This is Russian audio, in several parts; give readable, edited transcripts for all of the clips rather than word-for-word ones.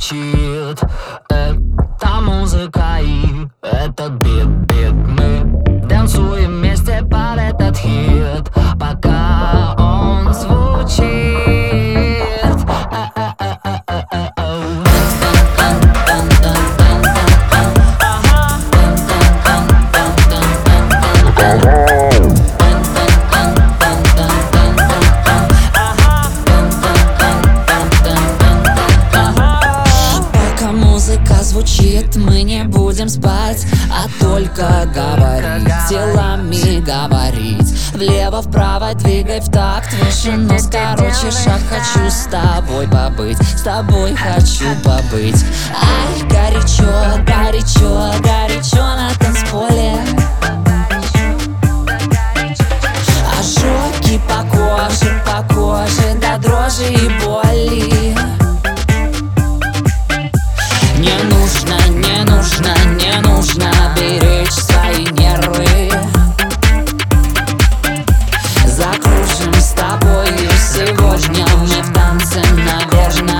звучит. Это музыка и этот бит. Мы танцуем вместе под этот хит, пока он звучит. Музыка звучит, мы не будем спать, а только говорить, телами говорить. Влево-вправо двигай в такт, выше нос, короче шаг. Хочу с тобой побыть, с тобой хочу побыть. Ай, горячо, горячо, горячо на танцполе. Ожоги по коже, до дрожи и боли. Не нужно беречь свои нервы. Закружим с тобою сегодня мы в танце, наверно.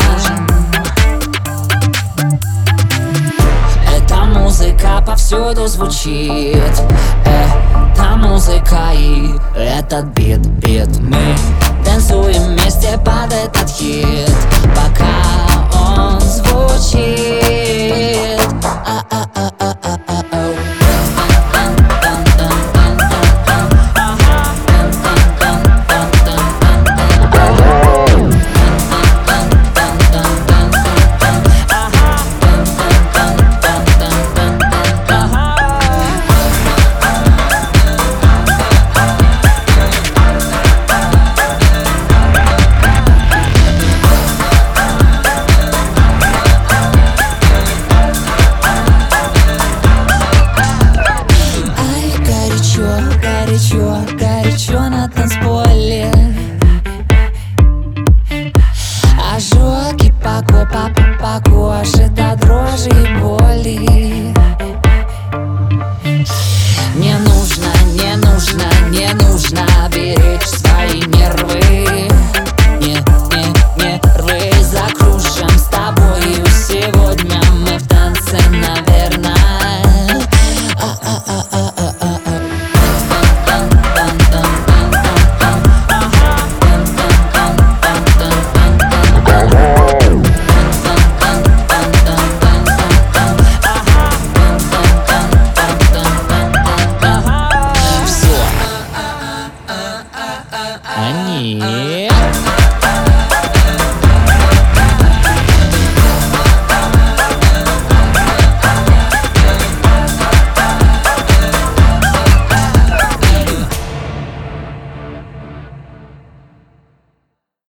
Эта музыка повсюду звучит. Эта музыка и этот бит. Мы танцуем вместе под этот хит, пока он звучит. Горячо на танцполе. Ожоги по коже, до дрожи и боли. Не нужно беречь свои нервы. Нервы. Закружим с тобою сегодня мы в танце, наверно. Они